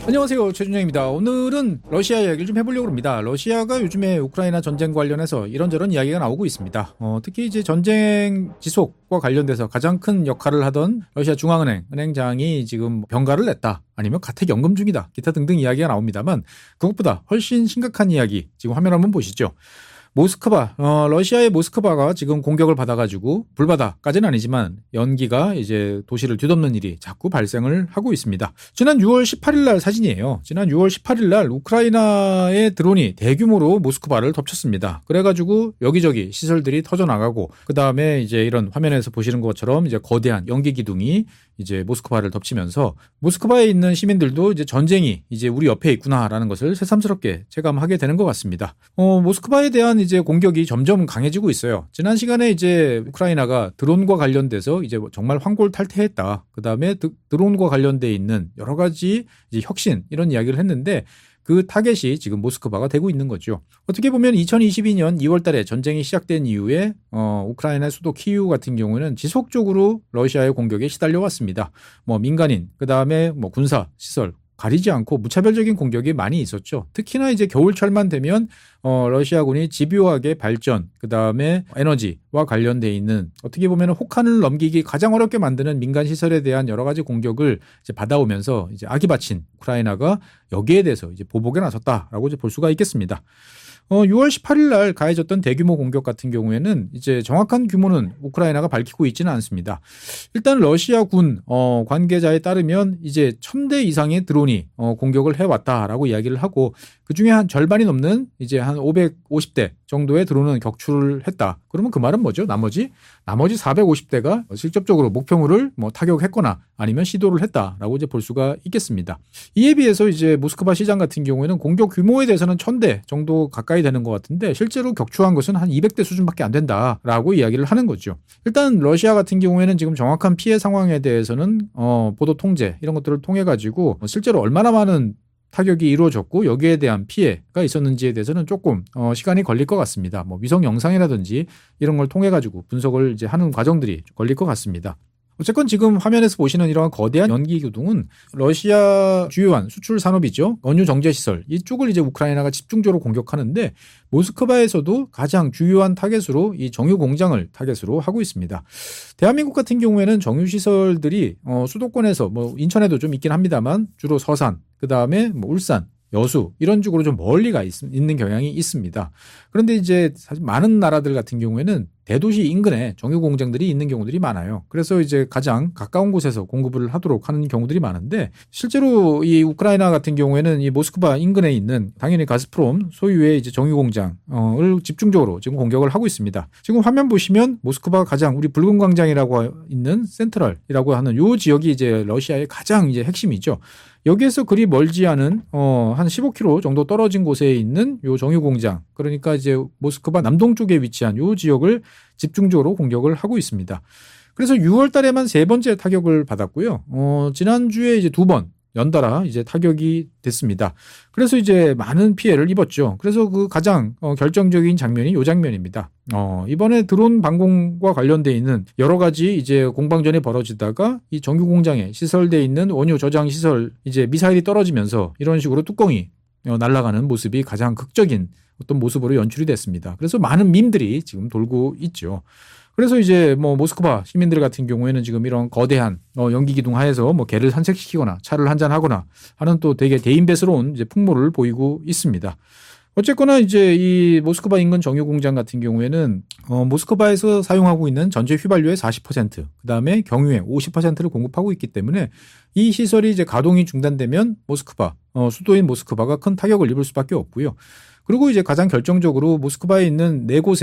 안녕하세요, 최준영입니다. 오늘은 러시아 이야기를 좀 해보려고 합니다. 러시아가 요즘에 우크라이나 전쟁 관련해서 이런저런 이야기가 나오고 있습니다. 특히 이제 전쟁 지속과 관련돼서 가장 큰 역할을 하던 러시아 중앙은행 은행장이 지금 병가를 냈다, 아니면 가택연금 중이다, 기타 등등 이야기가 나옵니다만, 그것보다 훨씬 심각한 이야기 지금 화면 한번 보시죠. 모스크바, 러시아의 모스크바가 지금 공격을 받아가지고, 불바다까지는 아니지만 연기가 이제 도시를 뒤덮는 일이 자꾸 발생을 하고 있습니다. 지난 6월 18일 날 사진이에요. 지난 6월 18일 날 우크라이나의 드론이 대규모로 모스크바를 덮쳤습니다. 그래가지고 여기저기 시설들이 터져나가고, 그 다음에 이제 이런 화면에서 보시는 것처럼 이제 거대한 연기 기둥이 이제 모스크바를 덮치면서 모스크바에 있는 시민들도 이제 전쟁이 이제 우리 옆에 있구나라는 것을 새삼스럽게 체감하게 되는 것 같습니다. 모스크바에 대한 이제 공격이 점점 강해지고 있어요. 지난 시간에 이제 우크라이나가 드론과 관련돼서 이제 정말 환골탈태했다, 그 다음에 드론과 관련돼 있는 여러 가지 이제 혁신, 이런 이야기를 했는데, 그 타겟이 지금 모스크바가 되고 있는 거죠. 어떻게 보면 2022년 2월 달에 전쟁이 시작된 이후에 우크라이나 수도 키이우 같은 경우에는 지속적으로 러시아의 공격에 시달려 왔습니다. 민간인, 그다음에 군사 시설 가리지 않고 무차별적인 공격이 많이 있었죠. 특히나 이제 겨울철만 되면 러시아군이 집요하게 발전, 그다음에 에너지와 관련돼 있는, 어떻게 보면 혹한을 넘기기 가장 어렵게 만드는 민간 시설에 대한 여러 가지 공격을 이제 받아오면서 이제 악이 바친 우크라이나가 여기에 대해서 이제 보복에 나섰다라고 이제 볼 수가 있겠습니다. 6월 18일 날 가해졌던 대규모 공격 같은 경우에는 이제 정확한 규모는 우크라이나가 밝히고 있지는 않습니다. 일단 러시아 군 관계자에 따르면 이제 1000대 이상의 드론이 공격을 해왔다라고 이야기를 하고, 그중에 한 절반이 넘는 이제 한 550대 정도의 드론은 격추를 했다. 그러면 그 말은 뭐죠? 나머지 450대가 직접적으로 목표물을 타격했거나 아니면 시도를 했다라고 이제 볼 수가 있겠습니다. 이에 비해서 이제 모스크바 시장 같은 경우에는 공격 규모에 대해서는 1000대 정도 가까이 되는 것 같은데, 실제로 격추한 것은 한 200대 수준밖에 안 된다라고 이야기를 하는 거죠. 일단 러시아 같은 경우에는 지금 정확한 피해 상황에 대해서는 보도 통제 이런 것들을 통해 가지고 실제로 얼마나 많은 타격이 이루어졌고 여기에 대한 피해가 있었는지에 대해서는 조금 시간이 걸릴 것 같습니다. 위성 영상이라든지 이런 걸 통해 가지고 분석을 이제 하는 과정들이 걸릴 것 같습니다. 어쨌건 지금 화면에서 보시는 이러한 거대한 연기 기둥은 러시아 주요한 수출 산업이죠. 원유 정제 시설, 이쪽을 이제 우크라이나가 집중적으로 공격하는데, 모스크바에서도 가장 주요한 타겟으로 이 정유 공장을 타겟으로 하고 있습니다. 대한민국 같은 경우에는 정유 시설들이 수도권에서 인천에도 좀 있긴 합니다만 주로 서산, 그다음에 울산, 여수 이런 쪽으로 좀 멀리 있는 경향이 있습니다. 그런데 이제 사실 많은 나라들 같은 경우에는 대도시 인근에 정유 공장들이 있는 경우들이 많아요. 그래서 이제 가장 가까운 곳에서 공급을 하도록 하는 경우들이 많은데, 실제로 이 우크라이나 같은 경우에는 이 모스크바 인근에 있는 당연히 가스프롬 소유의 이제 정유 공장을 집중적으로 지금 공격을 하고 있습니다. 지금 화면 보시면 모스크바가 가장 우리 붉은 광장이라고 있는 센트럴이라고 하는 요 지역이 이제 러시아의 가장 이제 핵심이죠. 여기에서 그리 멀지 않은 한 15km 정도 떨어진 곳에 있는 요 정유 공장, 그러니까 이제 모스크바 남동쪽에 위치한 요 지역을 집중적으로 공격을 하고 있습니다. 그래서 6월 달에만 3번째 타격을 받았고요. 지난주에 이제 2번 연달아 이제 타격이 됐습니다. 그래서 이제 많은 피해를 입었죠. 그래서 그 가장 결정적인 장면이 이 장면입니다. 이번에 드론 방공과 관련돼 있는 여러 가지 이제 공방전이 벌어지다가 이 정유 공장에 시설돼 있는 원유 저장 시설 이제 미사일이 떨어지면서 이런 식으로 뚜껑이 날아가는 모습이 가장 극적인 어떤 모습으로 연출이 됐습니다. 그래서 많은 밈들이 지금 돌고 있죠. 그래서 이제 모스크바 시민들 같은 경우에는 지금 이런 거대한 연기 기둥 하에서 개를 산책시키거나 차를 한잔하거나 하는 또 되게 대인배스러운 이제 풍모를 보이고 있습니다. 어쨌거나 이제 이 모스크바 인근 정유 공장 같은 경우에는 모스크바에서 사용하고 있는 전체 휘발유의 40%, 그다음에 경유의 50%를 공급하고 있기 때문에 이 시설이 이제 가동이 중단되면 모스크바, 수도인 모스크바가 큰 타격을 입을 수밖에 없고요. 그리고 이제 가장 결정적으로 모스크바에 있는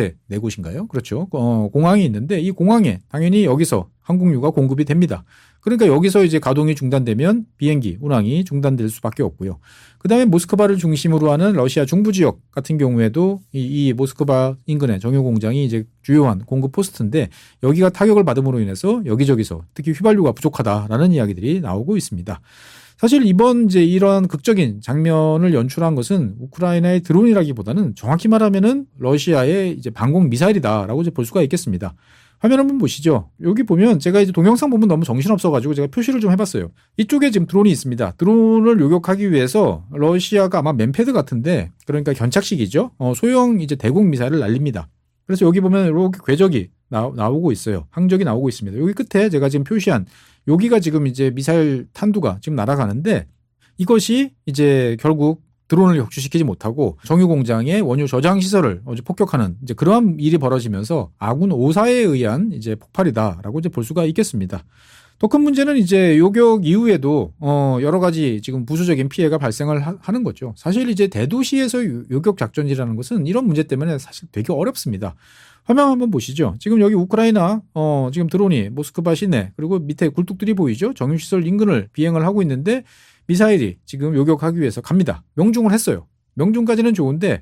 4곳인가요? 그렇죠. 공항이 있는데 이 공항에 당연히 여기서 항공유가 공급이 됩니다. 그러니까 여기서 이제 가동이 중단되면 비행기 운항이 중단될 수밖에 없고요. 그다음에 모스크바를 중심으로 하는 러시아 중부 지역 같은 경우에도 이 모스크바 인근의 정유 공장이 이제 주요한 공급 포스트인데, 여기가 타격을 받음으로 인해서 여기저기서 특히 휘발유가 부족하다라는 이야기들이 나오고 있습니다. 사실 이번 이제 이런 극적인 장면을 연출한 것은 우크라이나의 드론이라기보다는 정확히 말하면은 러시아의 이제 방공 미사일이다라고 이제 볼 수가 있겠습니다. 화면 한번 보시죠. 여기 보면 제가 이제 동영상 보면 너무 정신없어가지고 제가 표시를 좀 해봤어요. 이쪽에 지금 드론이 있습니다. 드론을 요격하기 위해서 러시아가 아마 맨패드 같은데, 그러니까 견착식이죠. 소형 이제 대공 미사일을 날립니다. 그래서 여기 보면 이렇게 궤적이 나오고 있어요. 항적이 나오고 있습니다. 여기 끝에 제가 지금 표시한 여기가 지금 이제 미사일 탄두가 지금 날아가는데, 이것이 이제 결국 드론을 격추시키지 못하고 정유 공장의 원유 저장 시설을 폭격하는 이제 그러한 일이 벌어지면서 아군 오사에 의한 이제 폭발이다라고 이제 볼 수가 있겠습니다. 더 큰 문제는 이제 요격 이후에도 여러 가지 지금 부수적인 피해가 발생을 하는 거죠. 사실 이제 대도시에서 요격 작전이라는 것은 이런 문제 때문에 사실 되게 어렵습니다. 화면 한번 보시죠. 지금 여기 우크라이나 지금 드론이 모스크바 시내 그리고 밑에 굴뚝들이 보이죠. 정유시설 인근을 비행을 하고 있는데 미사일이 지금 요격하기 위해서 갑니다. 명중을 했어요. 명중까지는 좋은데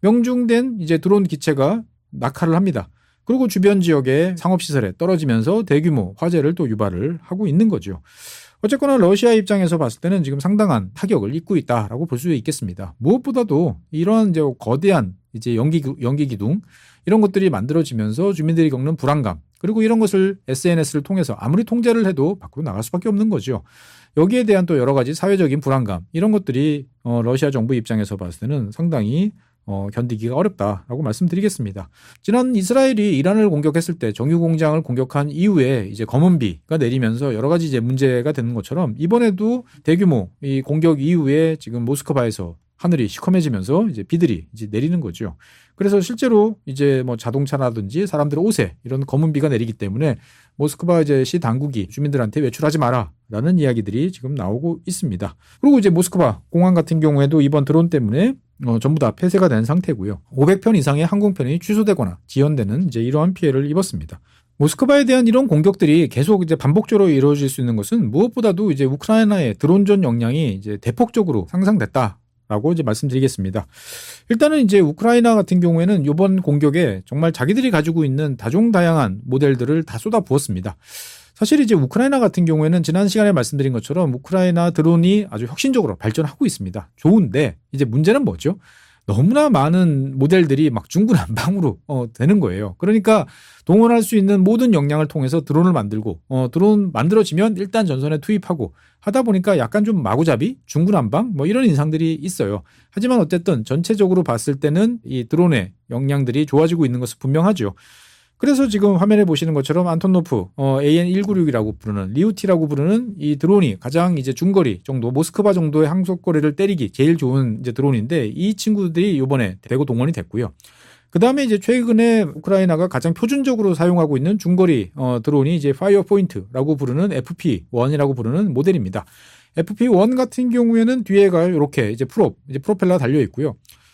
명중된 이제 드론 기체가 낙하를 합니다. 그리고 주변 지역의 상업시설에 떨어지면서 대규모 화재를 또 유발을 하고 있는 거죠. 어쨌거나 러시아 입장에서 봤을 때는 지금 상당한 타격을 입고 있다라고 볼 수 있겠습니다. 무엇보다도 이런 이제 거대한 이제 연기 기둥 이런 것들이 만들어지면서 주민들이 겪는 불안감 그리고 이런 것을 SNS를 통해서 아무리 통제를 해도 밖으로 나갈 수밖에 없는 거죠. 여기에 대한 또 여러 가지 사회적인 불안감 이런 것들이 러시아 정부 입장에서 봤을 때는 상당히 견디기가 어렵다라고 말씀드리겠습니다. 지난 이스라엘이 이란을 공격했을 때 정유 공장을 공격한 이후에 이제 검은 비가 내리면서 여러 가지 이제 문제가 되는 것처럼 이번에도 대규모 이 공격 이후에 지금 모스크바에서 하늘이 시커매지면서 이제 비들이 이제 내리는 거죠. 그래서 실제로 이제 뭐 자동차라든지 사람들의 옷에 이런 검은 비가 내리기 때문에 모스크바 이제 시 당국이 주민들한테 외출하지 마라라는 이야기들이 지금 나오고 있습니다. 그리고 이제 모스크바 공항 같은 경우에도 이번 드론 때문에 전부 다 폐쇄가 된 상태고요. 500편 이상의 항공편이 취소되거나 지연되는 이제 이러한 피해를 입었습니다. 모스크바에 대한 이런 공격들이 계속 이제 반복적으로 이루어질 수 있는 것은 무엇보다도 이제 우크라이나의 드론전 역량이 이제 대폭적으로 상승됐다. 라고 이제 말씀드리겠습니다. 일단은 이제 우크라이나 같은 경우에는 이번 공격에 정말 자기들이 가지고 있는 다종다양한 모델들을 다 쏟아부었습니다. 사실 이제 우크라이나 같은 경우에는 지난 시간에 말씀드린 것처럼 우크라이나 드론이 아주 혁신적으로 발전하고 있습니다. 좋은데 이제 문제는 뭐죠? 너무나 많은 모델들이 막 중구난방으로 되는 거예요. 그러니까 동원할 수 있는 모든 역량을 통해서 드론을 만들고 드론 만들어지면 일단 전선에 투입하고 하다 보니까 약간 좀 마구잡이, 중구난방 뭐 이런 인상들이 있어요. 하지만 어쨌든 전체적으로 봤을 때는 이 드론의 역량들이 좋아지고 있는 것은 분명하죠. 그래서 지금 화면에 보시는 것처럼 안토노프 AN196이라고 부르는 리우티라고 부르는 이 드론이 가장 이제 중거리 정도 모스크바 정도의 항속거리를 때리기 제일 좋은 이제 드론인데 이 친구들이 이번에 대거 동원이 됐고요. 그다음에 이제 최근에 우크라이나가 가장 표준적으로 사용하고 있는 중거리 드론이 이제 파이어 포인트라고 부르는 FP1이라고 부르는 모델입니다. FP1 같은 경우에는 뒤에가 이렇게 이제 프로펠러 달려 있고요.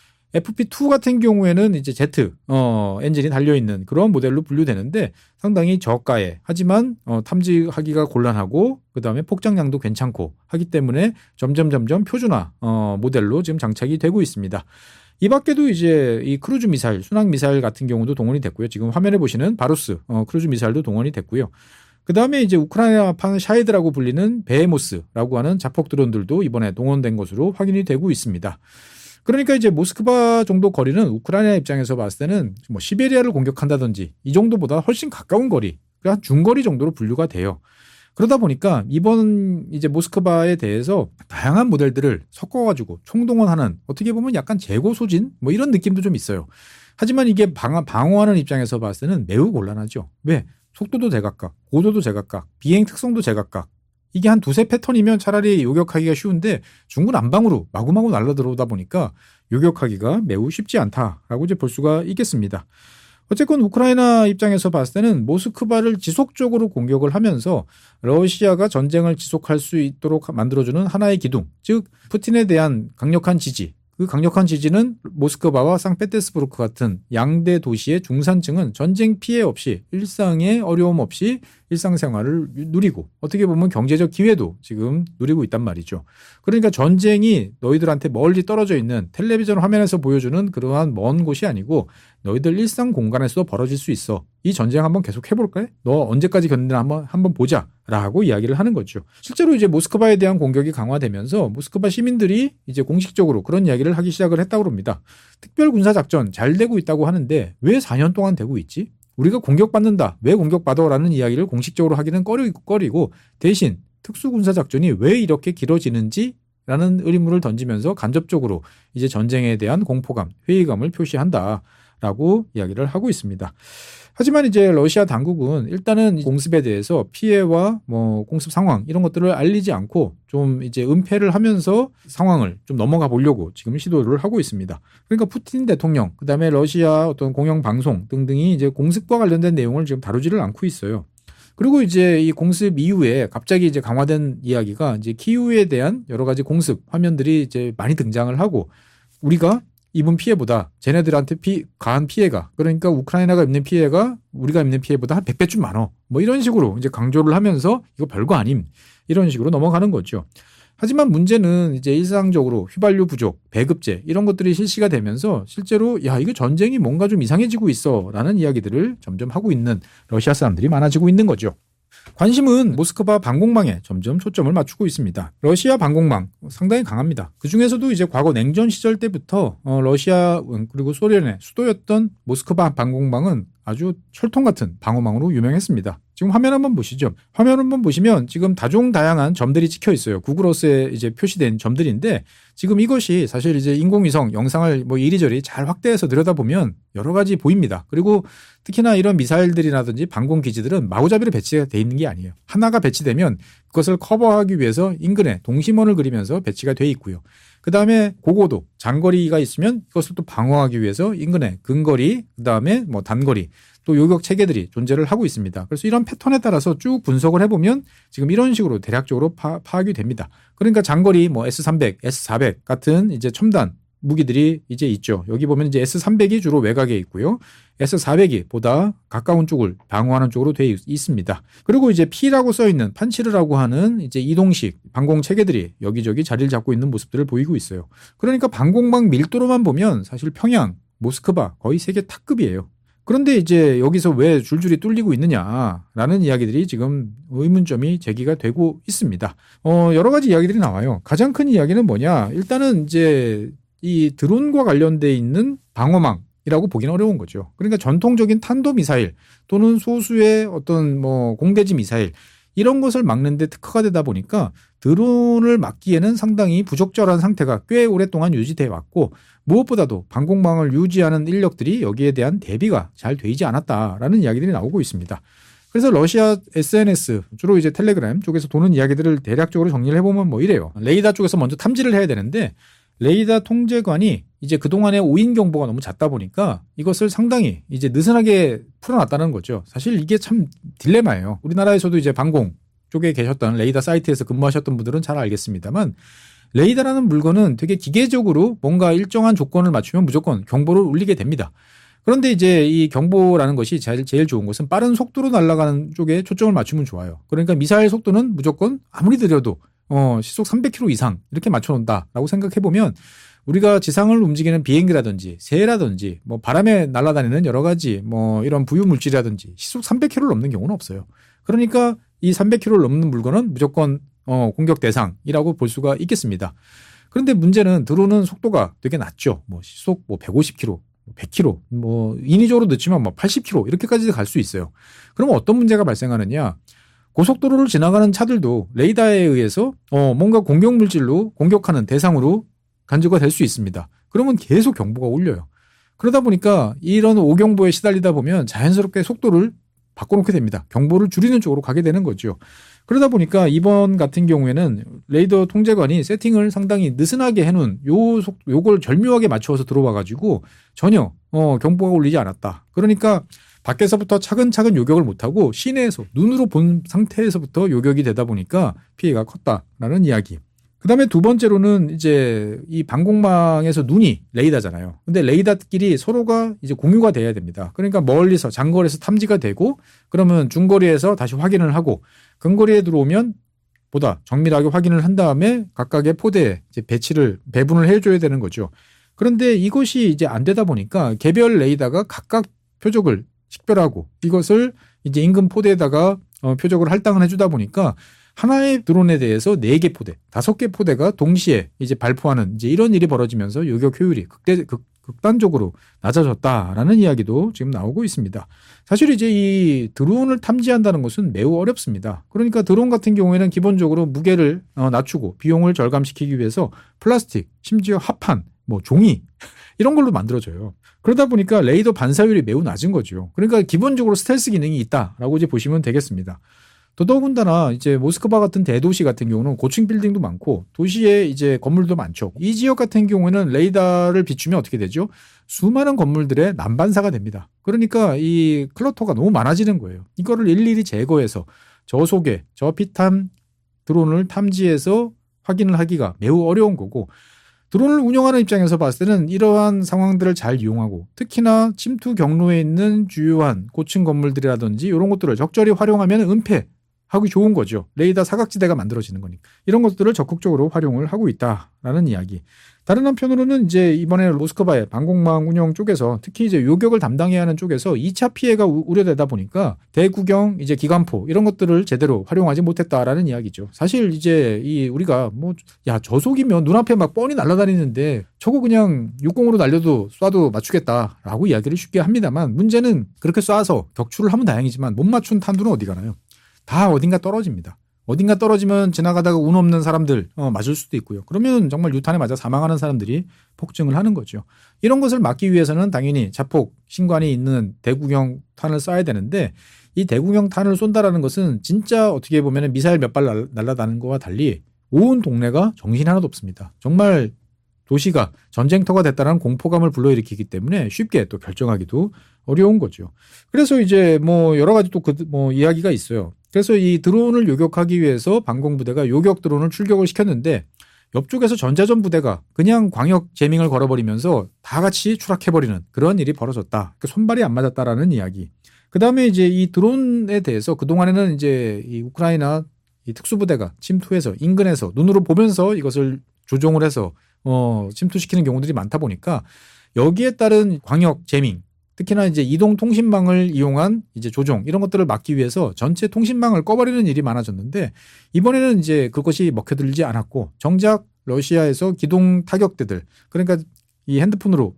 FP2 같은 경우에는 이제 Z 엔진이 달려있는 그런 모델로 분류되는데 상당히 저가에 하지만 탐지하기가 곤란하고 그 다음에 폭장량도 괜찮고 하기 때문에 점점 표준화 모델로 지금 장착이 되고 있습니다. 이 밖에도 이제 이 크루즈 미사일, 순항 미사일 같은 경우도 동원이 됐고요. 지금 화면에 보시는 바루스 크루즈 미사일도 동원이 됐고요. 그 다음에 이제 우크라이나판 샤헤드라고 불리는 베헤모스라고 하는 자폭 드론들도 이번에 동원된 것으로 확인이 되고 있습니다. 그러니까 이제 모스크바 정도 거리는 우크라이나 입장에서 봤을 때는 뭐 시베리아를 공격한다든지 이 정도보다 훨씬 가까운 거리, 그러니까 중거리 정도로 분류가 돼요. 그러다 보니까 이번 이제 모스크바에 대해서 다양한 모델들을 섞어가지고 총동원하는 어떻게 보면 약간 재고 소진 뭐 이런 느낌도 좀 있어요. 하지만 이게 방어하는 입장에서 봤을 때는 매우 곤란하죠. 왜? 속도도 제각각, 고도도 제각각, 비행 특성도 제각각. 이게 한 두세 패턴이면 차라리 요격하기가 쉬운데 중구난방으로 마구마구 날라들어오다 보니까 요격하기가 매우 쉽지 않다라고 이제 볼 수가 있겠습니다. 어쨌건 우크라이나 입장에서 봤을 때는 모스크바를 지속적으로 공격을 하면서 러시아가 전쟁을 지속할 수 있도록 만들어주는 하나의 기둥, 즉 푸틴에 대한 강력한 지지, 그 강력한 지지는 모스크바와 상페테르부르크 같은 양대 도시의 중산층은 전쟁 피해 없이 일상의 어려움 없이 일상생활을 누리고 어떻게 보면 경제적 기회도 지금 누리고 있단 말이죠. 그러니까 전쟁이 너희들한테 멀리 떨어져 있는 텔레비전 화면에서 보여주는 그러한 먼 곳이 아니고 너희들 일상 공간에서 벌어질 수 있어. 이 전쟁 한번 계속 해볼까? 너 언제까지 견디나 한번 보자. 라고 이야기를 하는 거죠. 실제로 이제 모스크바에 대한 공격이 강화되면서 모스크바 시민들이 이제 공식적으로 그런 이야기를 하기 시작을 했다고 합니다. 특별 군사작전 잘 되고 있다고 하는데 왜 4년 동안 되고 있지? 우리가 공격받는다. 왜 공격받아? 라는 이야기를 공식적으로 하기는 꺼리고 대신 특수군사작전이 왜 이렇게 길어지는지 라는 의문을 던지면서 간접적으로 이제 전쟁에 대한 공포감, 회의감을 표시한다라고 이야기를 하고 있습니다. 하지만 이제 러시아 당국은 일단은 공습에 대해서 피해와 뭐 공습 상황 이런 것들을 알리지 않고 좀 이제 은폐를 하면서 상황을 좀 넘어가 보려고 지금 시도를 하고 있습니다. 그러니까 푸틴 대통령, 그다음에 러시아 어떤 공영 방송 등등이 이제 공습과 관련된 내용을 지금 다루지를 않고 있어요. 그리고 이제 이 공습 이후에 갑자기 이제 강화된 이야기가 이제 키이우에 대한 여러 가지 공습 화면들이 이제 많이 등장을 하고 우리가 입은 피해보다 쟤네들한테 가한 피해가 그러니까 우크라이나가 입는 피해가 우리가 입는 피해보다 한 100배쯤 많어. 뭐 이런 식으로 이제 강조를 하면서 이거 별거 아님. 이런 식으로 넘어가는 거죠. 하지만 문제는 이제 일상적으로 휘발유 부족, 배급제 이런 것들이 실시가 되면서 실제로 야 이거 전쟁이 뭔가 좀 이상해지고 있어라는 이야기들을 점점 하고 있는 러시아 사람들이 많아지고 있는 거죠. 관심은 모스크바 방공망에 점점 초점을 맞추고 있습니다. 러시아 방공망 상당히 강합니다. 그중에서도 이제 과거 냉전 시절 때부터 러시아 그리고 소련의 수도였던 모스크바 방공망은 아주 철통 같은 방어망으로 유명했습니다. 지금 화면 한번 보시죠. 화면 한번 보시면 지금 다종다양한 점들이 찍혀 있어요. 구글어스에 이제 표시된 점들인데 지금 이것이 사실 이제 인공위성 영상을 뭐 이리저리 잘 확대해서 들여다보면 여러 가지 보입니다. 그리고 특히나 이런 미사일들이라든지 방공 기지들은 마구잡이로 배치가 돼 있는 게 아니에요. 하나가 배치되면 그것을 커버하기 위해서 인근에 동심원을 그리면서 배치가 돼 있고요. 그 다음에 고고도 장거리가 있으면 그것을 또 방어하기 위해서 인근에 근거리, 그 다음에 뭐 단거리, 또 요격 체계들이 존재를 하고 있습니다. 그래서 이런 패턴에 따라서 쭉 분석을 해보면 지금 이런 식으로 대략적으로 파악이 됩니다. 그러니까 장거리 뭐 S300, S400 같은 이제 첨단 무기들이 이제 있죠. 여기 보면 이제 S300이 주로 외곽에 있고요. S400이 보다 가까운 쪽을 방어하는 쪽으로 되어 있습니다. 그리고 이제 P라고 써 있는 판치르라고 하는 이제 이동식 방공 체계들이 여기저기 자리를 잡고 있는 모습들을 보이고 있어요. 그러니까 방공망 밀도로만 보면 사실 평양, 모스크바 거의 세계 탑급이에요. 그런데 이제 여기서 왜 줄줄이 뚫리고 있느냐라는 이야기들이 지금 의문점이 제기가 되고 있습니다. 여러 가지 이야기들이 나와요. 가장 큰 이야기는 뭐냐? 일단은 이제 이 드론과 관련돼 있는 방어망이라고 보기는 어려운 거죠. 그러니까 전통적인 탄도미사일 또는 소수의 어떤 뭐 공대지 미사일 이런 것을 막는데 특화가 되다 보니까 드론을 막기에는 상당히 부적절한 상태가 꽤 오랫동안 유지돼 왔고 무엇보다도 방공망을 유지하는 인력들이 여기에 대한 대비가 잘 되지 않았다라는 이야기들이 나오고 있습니다. 그래서 러시아 SNS 주로 이제 텔레그램 쪽에서 도는 이야기들을 대략적으로 정리를 해보면 뭐 이래요. 레이더 쪽에서 먼저 탐지를 해야 되는데 레이더 통제관이 이제 그동안의 오인 경보가 너무 잦다 보니까 이것을 상당히 이제 느슨하게 풀어놨다는 거죠. 사실 이게 참 딜레마예요. 우리나라에서도 이제 방공 쪽에 계셨던 레이더 사이트에서 근무하셨던 분들은 잘 알겠습니다만 레이더라는 물건은 되게 기계적으로 뭔가 일정한 조건을 맞추면 무조건 경보를 울리게 됩니다. 그런데 이제 이 경보라는 것이 제일 좋은 것은 빠른 속도로 날아가는 쪽에 초점을 맞추면 좋아요. 그러니까 미사일 속도는 무조건 아무리 느려도 시속 300km 이상 이렇게 맞춰놓는다라고 생각해보면 우리가 지상을 움직이는 비행기라든지 새라든지 뭐 바람에 날아다니는 여러 가지 뭐 이런 부유물질이라든지 시속 300km를 넘는 경우는 없어요. 그러니까 이 300km를 넘는 물건은 무조건 공격 대상이라고 볼 수가 있겠습니다. 그런데 문제는 드론은 속도가 되게 낮죠. 뭐 시속 뭐 150km, 100km, 뭐 인위적으로 늦추면 뭐 80km 이렇게까지 갈 수 있어요. 그러면 어떤 문제가 발생하느냐? 고속도로를 지나가는 차들도 레이더에 의해서 뭔가 공격 물질로 공격하는 대상으로 간주가 될 수 있습니다. 그러면 계속 경보가 울려요. 그러다 보니까 이런 오경보에 시달리다 보면 자연스럽게 속도를 바꿔놓게 됩니다. 경보를 줄이는 쪽으로 가게 되는 거죠. 그러다 보니까 이번 같은 경우에는 레이더 통제관이 세팅을 상당히 느슨하게 해놓은 요걸 절묘하게 맞추어서 들어와가지고 전혀 경보가 울리지 않았다. 그러니까 밖에서부터 차근차근 요격을 못하고 시내에서 눈으로 본 상태에서부터 요격이 되다 보니까 피해가 컸다라는 이야기. 그 다음에 두 번째로는 이제 이 방공망에서 눈이 레이더잖아요. 근데 레이더끼리 서로가 이제 공유가 돼야 됩니다. 그러니까 멀리서 장거리에서 탐지가 되고 그러면 중거리에서 다시 확인을 하고 근거리에 들어오면 보다 정밀하게 확인을 한 다음에 각각의 포대에 이제 배분을 해줘야 되는 거죠. 그런데 이것이 이제 안 되다 보니까 개별 레이더가 각각 표적을 식별하고 이것을 이제 인근 포대에다가 표적을 할당을 해주다 보니까 하나의 드론에 대해서 4개 포대, 5개 포대가 동시에 이제 발포하는 이제 이런 일이 벌어지면서 요격 효율이 극단적으로 낮아졌다라는 이야기도 지금 나오고 있습니다. 사실 이제 이 드론을 탐지한다는 것은 매우 어렵습니다. 그러니까 드론 같은 경우에는 기본적으로 무게를 낮추고 비용을 절감시키기 위해서 플라스틱, 심지어 합판, 종이 이런 걸로 만들어져요. 그러다 보니까 레이더 반사율이 매우 낮은 거죠. 그러니까 기본적으로 스텔스 기능이 있다라고 이제 보시면 되겠습니다. 더더군다나 이제 모스크바 같은 대도시 같은 경우는 고층 빌딩도 많고 도시에 이제 건물도 많죠. 이 지역 같은 경우에는 레이더를 비추면 어떻게 되죠? 수많은 건물들의 난반사가 됩니다. 그러니까 이 클러터가 너무 많아지는 거예요. 이거를 일일이 제거해서 저소개, 저피탐 드론을 탐지해서 확인을 하기가 매우 어려운 거고, 드론을 운영하는 입장에서 봤을 때는 이러한 상황들을 잘 이용하고 특히나 침투 경로에 있는 주요한 고층 건물들이라든지 이런 것들을 적절히 활용하면 은폐하기 좋은 거죠. 레이더 사각지대가 만들어지는 거니까. 이런 것들을 적극적으로 활용을 하고 있다라는 이야기. 다른 한편으로는 이제 이번에 모스크바의 방공망 운영 쪽에서 특히 이제 요격을 담당해야 하는 쪽에서 2차 피해가 우려되다 보니까 대구경 이제 기관포 이런 것들을 제대로 활용하지 못했다라는 이야기죠. 사실 이제 우리가 저속이면 눈앞에 막 뻔히 날아다니는데 저거 그냥 육공으로 날려도 쏴도 맞추겠다라고 이야기를 쉽게 합니다만, 문제는 그렇게 쏴서 격추를 하면 다행이지만 못 맞춘 탄두는 어디 가나요? 다 어딘가 떨어집니다. 어딘가 떨어지면 지나가다가 운 없는 사람들 맞을 수도 있고요. 그러면 정말 유탄에 맞아 사망하는 사람들이 폭증을 하는 거죠. 이런 것을 막기 위해서는 당연히 자폭 신관이 있는 대구경 탄을 쏴야 되는데, 이 대구경 탄을 쏜다라는 것은 진짜 어떻게 보면 미사일 몇 발 날아다는 것과 달리 온 동네가 정신이 하나도 없습니다. 정말 도시가 전쟁터가 됐다는 공포감을 불러일으키기 때문에 쉽게 또 결정하기도 어려운 거죠. 그래서 이제 여러 가지 또 이야기가 있어요. 그래서 이 드론을 요격하기 위해서 방공부대가 요격 드론을 출격을 시켰는데 옆쪽에서 전자전 부대가 그냥 광역 제밍을 걸어버리면서 다 같이 추락해버리는 그런 일이 벌어졌다. 그러니까 손발이 안 맞았다라는 이야기. 그 다음에 이제 이 드론에 대해서 그동안에는 이제 이 우크라이나 이 특수부대가 침투해서 인근에서 눈으로 보면서 이것을 조종을 해서 침투시키는 경우들이 많다 보니까 여기에 따른 광역 제밍, 특히나 이제 이동 통신망을 이용한 이제 조종 이런 것들을 막기 위해서 전체 통신망을 꺼버리는 일이 많아졌는데, 이번에는 이제 그것이 먹혀들지 않았고 정작 러시아에서 기동 타격대들, 그러니까 이 핸드폰으로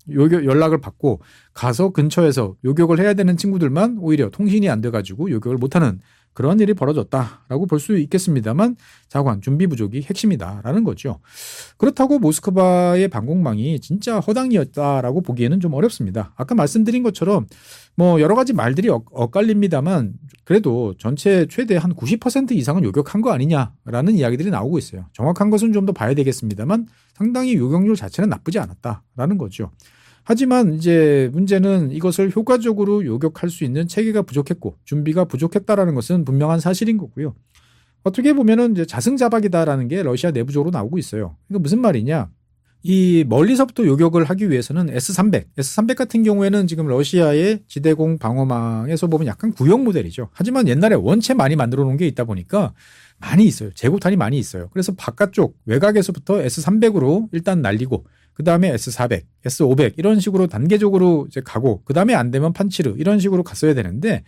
연락을 받고 가서 근처에서 요격을 해야 되는 친구들만 오히려 통신이 안 돼가지고 요격을 못하는 그런 일이 벌어졌다라고 볼 수 있겠습니다만, 자관 준비 부족이 핵심이다라는 거죠. 그렇다고 모스크바의 방공망이 진짜 허당이었다라고 보기에는 좀 어렵습니다. 아까 말씀드린 것처럼 여러 가지 말들이 엇갈립니다만 그래도 전체 최대 한 90% 이상은 요격한 거 아니냐라는 이야기들이 나오고 있어요. 정확한 것은 좀 더 봐야 되겠습니다만 상당히 요격률 자체는 나쁘지 않았다라는 거죠. 하지만 이제 문제는 이것을 효과적으로 요격할 수 있는 체계가 부족했고 준비가 부족했다라는 것은 분명한 사실인 거고요. 어떻게 보면은 이제 자승자박이다라는 게 러시아 내부적으로 나오고 있어요. 이거 무슨 말이냐? 이 멀리서부터 요격을 하기 위해서는 S300 같은 경우에는 지금 러시아의 지대공 방어망에서 보면 약간 구형 모델이죠. 하지만 옛날에 원체 많이 만들어 놓은 게 있다 보니까 많이 있어요. 재고탄이 많이 있어요. 그래서 바깥쪽 외곽에서부터 S300으로 일단 날리고 그 다음에 S400, S500 이런 식으로 단계적으로 이제 가고 그 다음에 안 되면 판치르 이런 식으로 갔어야 되는데,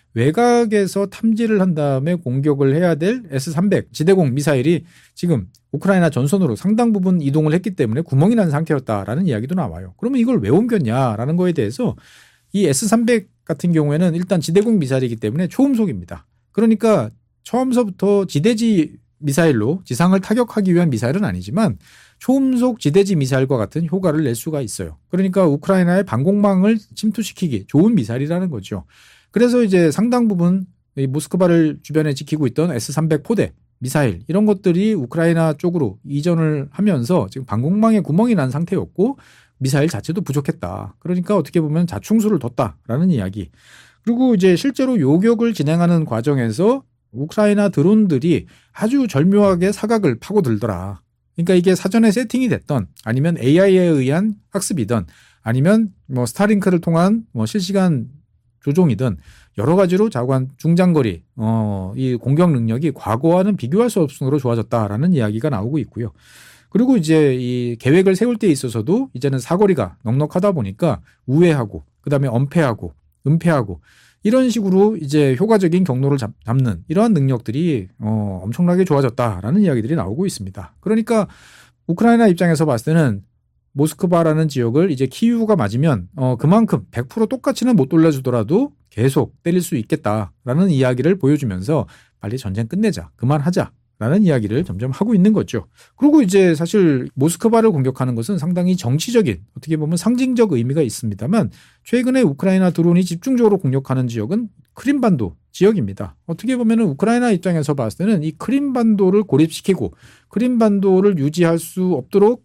외곽에서 탐지를 한 다음에 공격을 해야 될 S300 지대공 미사일이 지금 우크라이나 전선으로 상당 부분 이동을 했기 때문에 구멍이 난 상태였다라는 이야기도 나와요. 그러면 이걸 왜 옮겼냐라는 거에 대해서 이 S300 같은 경우에는 일단 지대공 미사일이기 때문에 초음속입니다. 그러니까 처음서부터 지대지 미사일로 지상을 타격하기 위한 미사일은 아니지만 초음속 지대지 미사일과 같은 효과를 낼 수가 있어요. 그러니까 우크라이나의 방공망을 침투시키기 좋은 미사일이라는 거죠. 그래서 이제 상당 부분 이 모스크바를 주변에 지키고 있던 S300 포대 미사일 이런 것들이 우크라이나 쪽으로 이전을 하면서 지금 방공망에 구멍이 난 상태였고 미사일 자체도 부족했다. 그러니까 어떻게 보면 자충수를 뒀다라는 이야기. 그리고 이제 실제로 요격을 진행하는 과정에서 우크라이나 드론들이 아주 절묘하게 사각을 파고들더라. 그러니까 이게 사전에 세팅이 됐던 아니면 AI에 의한 학습이든 아니면 스타링크를 통한 실시간 조종이든 여러 가지로 자관 중장거리 이 공격 능력이 과거와는 비교할 수 없을 정도로 좋아졌다라는 이야기가 나오고 있고요. 그리고 이제 이 계획을 세울 때 있어서도 이제는 사거리가 넉넉하다 보니까 우회하고 그다음에 엄폐하고 은폐하고 이런 식으로 이제 효과적인 경로를 잡는 이러한 능력들이 엄청나게 좋아졌다라는 이야기들이 나오고 있습니다. 그러니까 우크라이나 입장에서 봤을 때는 모스크바라는 지역을 이제 키이우가 맞으면 그만큼 100% 똑같이는 못 돌려주더라도 계속 때릴 수 있겠다라는 이야기를 보여주면서 빨리 전쟁 끝내자, 그만하자. 라는 이야기를 점점 하고 있는 거죠. 그리고 이제 사실 모스크바를 공격하는 것은 상당히 정치적인, 어떻게 보면 상징적 의미가 있습니다만 최근에 우크라이나 드론이 집중적으로 공격하는 지역은 크림반도 지역입니다. 어떻게 보면 우크라이나 입장에서 봤을 때는 이 크림반도를 고립시키고 크림반도를 유지할 수 없도록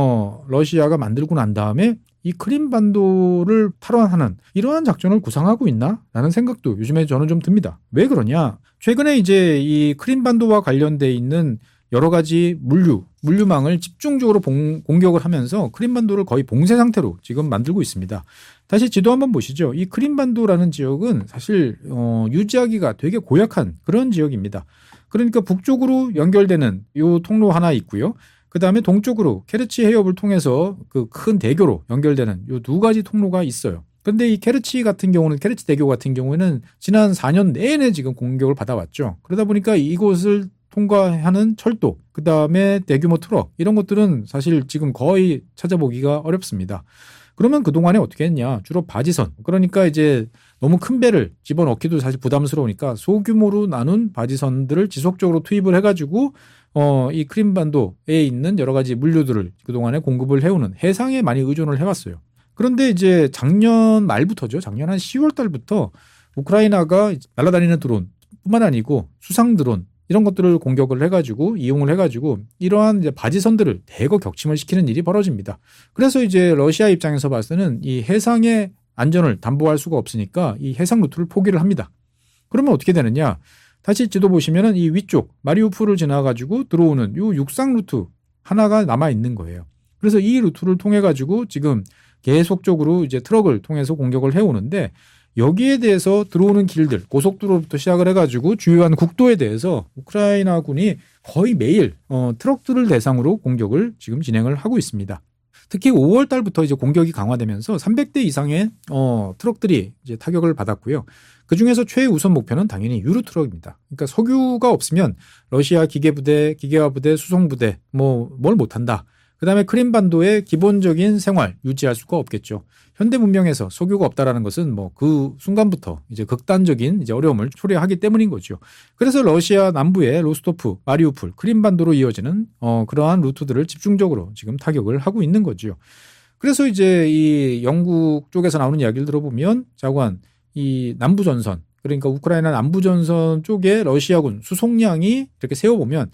러시아가 만들고 난 다음에 이 크림반도를 탈환하는 이러한 작전을 구상하고 있나? 라는 생각도 요즘에 저는 좀 듭니다. 왜 그러냐? 최근에 이제 이 크림반도와 관련돼 있는 여러 가지 물류망을 집중적으로 공격을 하면서 크림반도를 거의 봉쇄 상태로 지금 만들고 있습니다. 다시 지도 한번 보시죠. 이 크림반도라는 지역은 사실 유지하기가 되게 고약한 그런 지역입니다. 그러니까 북쪽으로 연결되는 이 통로 하나 있고요. 그 다음에 동쪽으로 케르치 해협을 통해서 그 큰 대교로 연결되는 이 두 가지 통로가 있어요. 그런데 이 케르치 대교 같은 경우에는 지난 4년 내내 지금 공격을 받아왔죠. 그러다 보니까 이곳을 통과하는 철도, 그 다음에 대규모 트럭 이런 것들은 사실 지금 거의 찾아보기가 어렵습니다. 그러면 그동안에 어떻게 했냐? 주로 바지선. 그러니까 이제 너무 큰 배를 집어넣기도 사실 부담스러우니까 소규모로 나눈 바지선들을 지속적으로 투입을 해가지고 이 크림반도에 있는 여러 가지 물류들을 그동안에 공급을 해오는 해상에 많이 의존을 해왔어요. 그런데 이제 작년 말부터죠. 작년 한 10월 달부터 우크라이나가 날아다니는 드론뿐만 아니고 수상 드론 이런 것들을 공격을 해가지고 이용을 해가지고 이러한 이제 바지선들을 대거 격침을 시키는 일이 벌어집니다. 그래서 이제 러시아 입장에서 봤을 때는 이 해상의 안전을 담보할 수가 없으니까 이 해상 루트를 포기를 합니다. 그러면 어떻게 되느냐? 다시 지도 보시면은 이 위쪽 마리우폴을 지나가지고 들어오는 이 육상 루트 하나가 남아 있는 거예요. 그래서 이 루트를 통해 가지고 지금 계속적으로 이제 트럭을 통해서 공격을 해오는데 여기에 대해서 들어오는 길들, 고속도로부터 시작을 해가지고 주요한 국도에 대해서 우크라이나군이 거의 매일 트럭들을 대상으로 공격을 지금 진행을 하고 있습니다. 특히 5월 달부터 이제 공격이 강화되면서 300대 이상의 트럭들이 이제 타격을 받았고요. 그 중에서 최우선 목표는 당연히 유류 트럭입니다. 그러니까 석유가 없으면 러시아 기계화 부대, 수송부대 뭘 못한다. 그다음에 크림반도의 기본적인 생활 유지할 수가 없겠죠. 현대 문명에서 석유가 없다라는 것은 그 순간부터 이제 극단적인 이제 어려움을 초래하기 때문인 거죠. 그래서 러시아 남부의 로스토프, 마리우폴, 크림반도로 이어지는 그러한 루트들을 집중적으로 지금 타격을 하고 있는 거죠. 그래서 이제 이 영국 쪽에서 나오는 이야기를 들어보면 자관 이 남부전선, 그러니까 우크라이나 남부전선 쪽에 러시아군 수송량이 이렇게 세어보면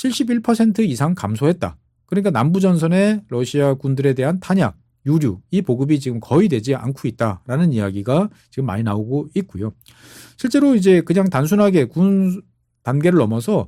71% 이상 감소했다. 그러니까 남부전선의 러시아 군들에 대한 탄약, 유류, 이 보급이 지금 거의 되지 않고 있다라는 이야기가 지금 많이 나오고 있고요. 실제로 이제 그냥 단순하게 군 단계를 넘어서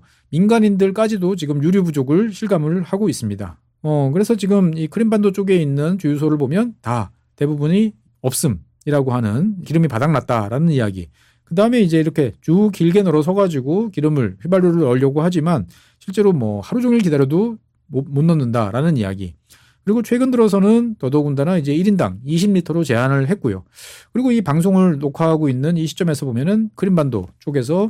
민간인들까지도 지금 유류 부족을 실감을 하고 있습니다. 그래서 지금 이 크림반도 쪽에 있는 주유소를 보면 다 대부분이 없음이라고 하는 기름이 바닥났다라는 이야기. 그 다음에 이제 이렇게 쭉 길게 늘어서가지고 휘발유를 넣으려고 하지만 실제로 하루 종일 기다려도 못 넣는다라는 이야기. 그리고 최근 들어서는 더더군다나 이제 1인당 20리터로 제한을 했고요. 그리고 이 방송을 녹화하고 있는 이 시점에서 보면은 크림반도 쪽에서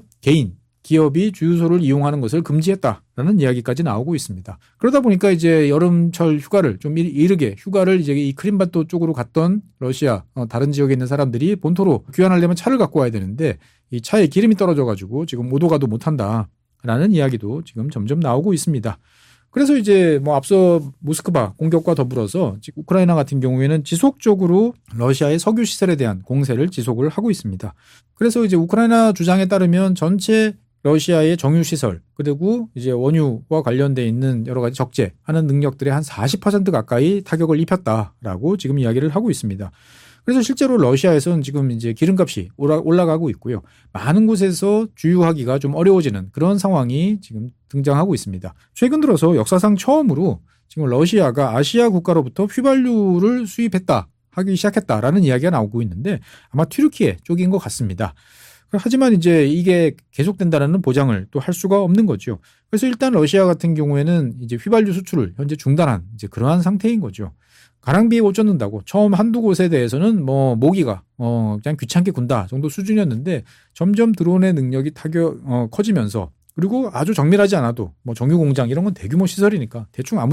기업이 주유소를 이용하는 것을 금지했다라는 이야기까지 나오고 있습니다. 그러다 보니까 이제 여름철 휴가를 좀 이르게 휴가를 이제 이 크림반도 쪽으로 갔던 러시아 다른 지역에 있는 사람들이 본토로 귀환하려면 차를 갖고 와야 되는데 이 차에 기름이 떨어져가지고 지금 오도 가도 못한다라는 이야기도 지금 점점 나오고 있습니다. 그래서 이제 앞서 모스크바 공격과 더불어서 우크라이나 같은 경우에는 지속적으로 러시아의 석유 시설에 대한 공세를 지속을 하고 있습니다. 그래서 이제 우크라이나 주장에 따르면 전체 러시아의 정유 시설 그리고 이제 원유와 관련돼 있는 여러 가지 적재하는 능력들의 한 40% 가까이 타격을 입혔다라고 지금 이야기를 하고 있습니다. 그래서 실제로 러시아에서는 지금 이제 기름값이 올라가고 있고요. 많은 곳에서 주유하기가 좀 어려워지는 그런 상황이 지금 등장하고 있습니다. 최근 들어서 역사상 처음으로 지금 러시아가 아시아 국가로부터 휘발유를 하기 시작했다라는 이야기가 나오고 있는데 아마 튀르키예 쪽인 것 같습니다. 하지만 이제 이게 계속된다는 보장을 또 할 수가 없는 거죠. 그래서 일단 러시아 같은 경우에는 이제 휘발유 수출을 현재 중단한 이제 그러한 상태인 거죠. 가랑비에 옷 젖는다고 처음 한두 곳에 대해서는 모기가 그냥 귀찮게 군다 정도 수준이었는데 점점 드론의 능력이 커지면서 그리고 아주 정밀하지 않아도 정유 공장 이런 건 대규모 시설이니까 대충 아무데나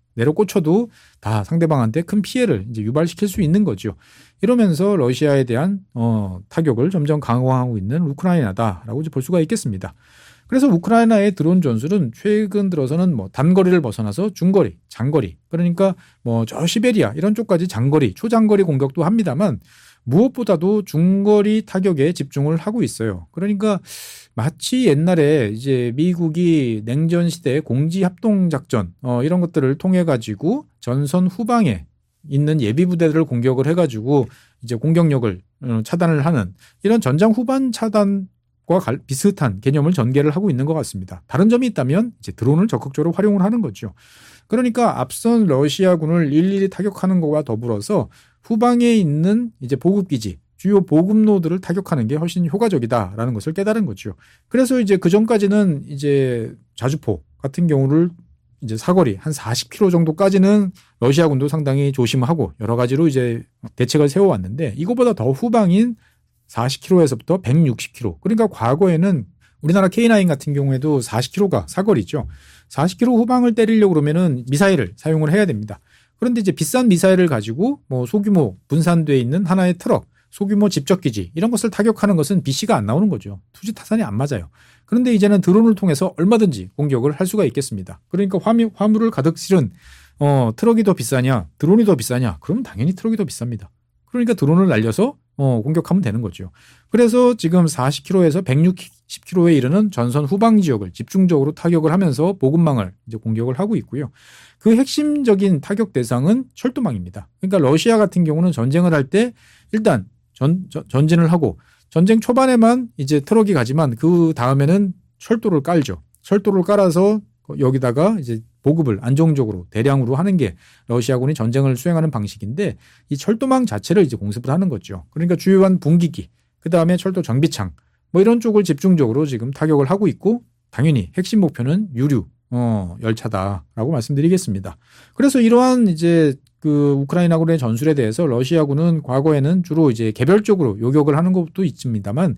내려꽂혀도 다 상대방한테 큰 피해를 이제 유발시킬 수 있는 거죠. 이러면서 러시아에 대한 타격을 점점 강화하고 있는 우크라이나다라고 이제 볼 수가 있겠습니다. 그래서 우크라이나의 드론 전술은 최근 들어서는 뭐 단거리를 벗어나서 중거리, 장거리, 그러니까 뭐 저 시베리아 이런 쪽까지 장거리, 초장거리 공격도 합니다만 무엇보다도 중거리 타격에 집중을 하고 있어요. 그러니까 마치 옛날에 이제 미국이 냉전 시대 공지 합동 작전 이런 것들을 통해 가지고 전선 후방에 있는 예비 부대들을 공격을 해 가지고 이제 공격력을 차단을 하는 이런 전장 후반 차단과 비슷한 개념을 전개를 하고 있는 것 같습니다. 다른 점이 있다면 이제 드론을 적극적으로 활용을 하는 거죠. 그러니까 앞선 러시아군을 일일이 타격하는 것과 더불어서 후방에 있는 이제 보급기지, 주요 보급로들을 타격하는 게 훨씬 효과적이다라는 것을 깨달은 거죠. 그래서 이제 그 전까지는 이제 자주포 같은 경우를 이제 사거리 한 40km 정도까지는 러시아군도 상당히 조심하고 여러 가지로 이제 대책을 세워왔는데 이거보다 더 후방인 40km에서부터 160km. 그러니까 과거에는 우리나라 K9 같은 경우에도 40km가 사거리죠. 40km 후방을 때리려고 그러면은 미사일을 사용을 해야 됩니다. 그런데 이제 비싼 미사일을 가지고 뭐 소규모 분산되어 있는 하나의 트럭, 소규모 집적기지 이런 것을 타격하는 것은 BC가 안 나오는 거죠. 투지 타산이 안 맞아요. 그런데 이제는 드론을 통해서 얼마든지 공격을 할 수가 있겠습니다. 그러니까 화물을 가득 실은 트럭이 더 비싸냐, 드론이 더 비싸냐? 그러면 당연히 트럭이 더 비쌉니다. 그러니까 드론을 날려서 공격하면 되는 거죠. 그래서 지금 40km에서 160km에 이르는 전선 후방 지역을 집중적으로 타격을 하면서 보급망을 이제 공격을 하고 있고요. 그 핵심적인 타격 대상은 철도망입니다. 그러니까 러시아 같은 경우는 전쟁을 할 때 일단 전진을 하고 전쟁 초반에만 이제 트럭이 가지만 그 다음에는 철도를 깔죠. 철도를 깔아서 여기다가 이제 보급을 안정적으로 대량으로 하는 게 러시아군이 전쟁을 수행하는 방식인데 이 철도망 자체를 이제 공습을 하는 거죠. 그러니까 주요한 분기기, 그 다음에 철도 정비창 뭐 이런 쪽을 집중적으로 지금 타격을 하고 있고 당연히 핵심 목표는 유류 열차다라고 말씀드리겠습니다. 그래서 이러한 이제 그 우크라이나군의 전술에 대해서 러시아군은 과거에는 주로 이제 개별적으로 요격을 하는 것도 있습니다만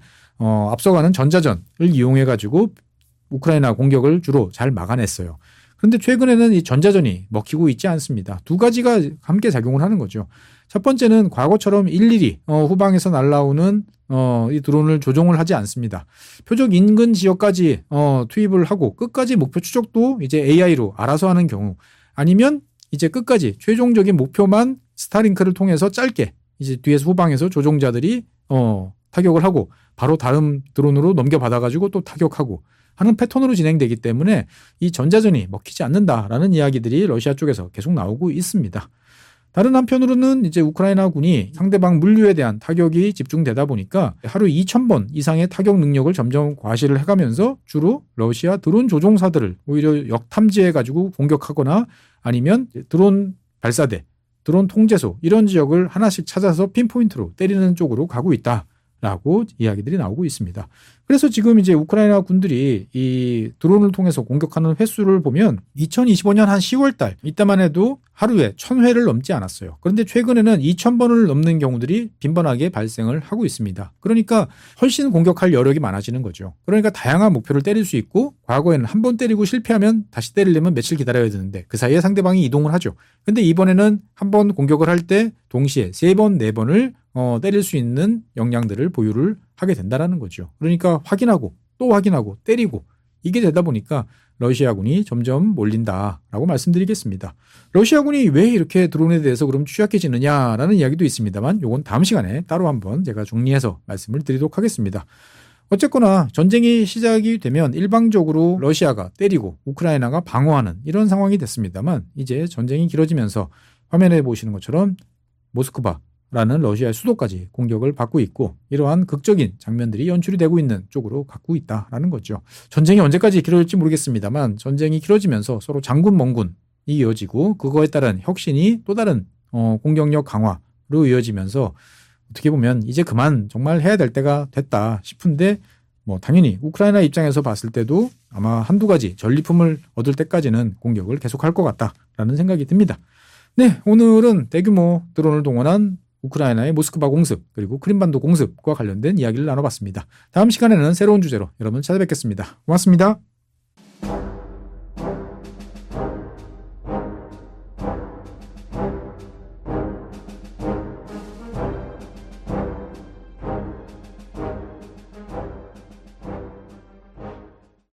앞서가는 전자전을 이용해 가지고 우크라이나 공격을 주로 잘 막아냈어요. 그런데 최근에는 이 전자전이 먹히고 있지 않습니다. 두 가지가 함께 작용을 하는 거죠. 첫 번째는 과거처럼 일일이 후방에서 날아오는 이 드론을 조종을 하지 않습니다. 표적 인근 지역까지 투입을 하고 끝까지 목표 추적도 이제 AI로 알아서 하는 경우 아니면 이제 끝까지 최종적인 목표만 스타링크를 통해서 짧게 이제 뒤에서 후방에서 조종자들이 타격을 하고 바로 다음 드론으로 넘겨받아가지고 또 타격하고 하는 패턴으로 진행되기 때문에 이 전자전이 먹히지 않는다라는 이야기들이 러시아 쪽에서 계속 나오고 있습니다. 다른 한편으로는 이제 우크라이나군이 상대방 물류에 대한 타격이 집중되다 보니까 하루 2,000번 이상의 타격 능력을 점점 과시를 해가면서 주로 러시아 드론 조종사들을 오히려 역탐지해가지고 공격하거나 아니면 드론 발사대, 드론 통제소 이런 지역을 하나씩 찾아서 핀포인트로 때리는 쪽으로 가고 있다라고 이야기들이 나오고 있습니다. 그래서 지금 이제 우크라이나 군들이 이 드론을 통해서 공격하는 횟수를 보면 2025년 한 10월 달 이때만 해도 하루에 1,000회를 넘지 않았어요. 그런데 최근에는 2,000번을 넘는 경우들이 빈번하게 발생을 하고 있습니다. 그러니까 훨씬 공격할 여력이 많아지는 거죠. 그러니까 다양한 목표를 때릴 수 있고 과거에는 한 번 때리고 실패하면 다시 때리려면 며칠 기다려야 되는데 그 사이에 상대방이 이동을 하죠. 근데 이번에는 한 번 공격을 할 때 동시에 3번, 4번을 때릴 수 있는 역량들을 보유를 하게 된다는 거죠. 그러니까 확인하고 또 확인하고 때리고 이게 되다 보니까 러시아군이 점점 몰린다라고 말씀드리겠습니다. 러시아군이 왜 이렇게 드론에 대해서 그럼 취약해지느냐라는 이야기도 있습니다만 이건 다음 시간에 따로 한번 제가 정리해서 말씀을 드리도록 하겠습니다. 어쨌거나 전쟁이 시작이 되면 일방적으로 러시아가 때리고 우크라이나가 방어하는 이런 상황이 됐습니다만 이제 전쟁이 길어지면서 화면에 보시는 것처럼 모스크바라는 러시아의 수도까지 공격을 받고 있고 이러한 극적인 장면들이 연출이 되고 있는 쪽으로 가고 있다라는 거죠. 전쟁이 언제까지 길어질지 모르겠습니다만 전쟁이 길어지면서 서로 장군 멍군이 이어지고 그거에 따른 혁신이 또 다른 공격력 강화로 이어지면서 어떻게 보면 이제 그만 정말 해야 될 때가 됐다 싶은데 뭐 당연히 우크라이나 입장에서 봤을 때도 아마 한두 가지 전리품을 얻을 때까지는 공격을 계속할 것 같다라는 생각이 듭니다. 네, 오늘은 대규모 드론을 동원한 우크라이나의 모스크바 공습 그리고 크림반도 공습과 관련된 이야기를 나눠봤습니다. 다음 시간에는 새로운 주제로 여러분 찾아뵙겠습니다. 고맙습니다.